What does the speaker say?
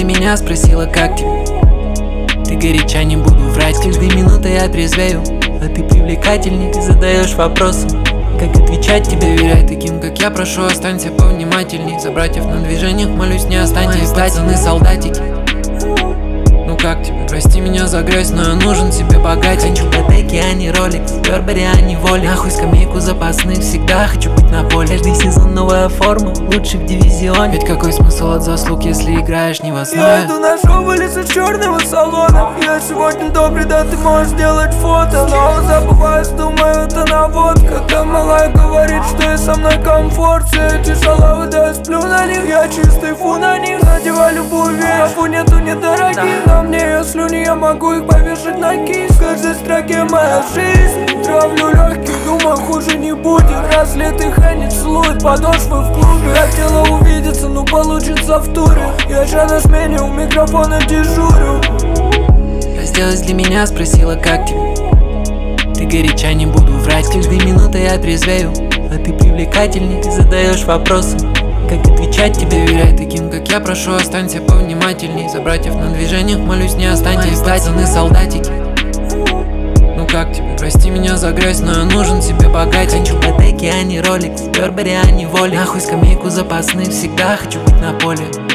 для меня, спросила, как тебе. Ты горяча, не буду врать, с каждой минутой я трезвею. А ты привлекательней, ты задаешь вопросы, как отвечать тебе. Доверяй таким, как я, прошу, останься повнимательней. За братьев на движениях молюсь, не останьтесь. Пацаны, солдатики, ну как тебе? Прости меня за грязь, но я нужен себе богатей. Хочу Патеки, а не Ролекс, Бербери, а не Воли. Нахуй скамейку запасных, всегда хочу быть на поле. Каждый сезон новая форма, лучше в дивизионе. Ведь какой смысл от заслуг, если играешь не в основе? Я иду на шоу, вылез из черного салона. Я сегодня добрый, да ты можешь сделать фото. Но забываюсь, думаю, это наводка. Там малая говорит, что и со мной комфорт. Все эти шалавы, да я сплю на них. Я чистый фу на них, надевай любую вещь. А фу нету недорогих, на мне ее слюни, я могу их повешать на кисть. В каждой строке моя жизнь. Травлю легкий, думаю, хуже не будет. Разлитый хэнит целует подошвы в клубе. Хотела увидеться, но получится в туре. Я же на смене, у микрофона дежурю. Разделась для меня, спросила, как тебе. Ты горяча, не буду врать, с каждой минутой я трезвею. А ты привлекательней, ты задаешь вопросы, как отвечать тебе. Доверяй таким, как я, прошу, останься повнимательней. За братьев на движениях молюсь, не останьтесь. Пацаны, солдатики, ну как тебе? Прости меня за грязь, но я нужен себе богатей. Хочу Патеки, а не Ролекс, Бербери, а не Воли. Нахуй скамейку запасных, всегда хочу быть на поле.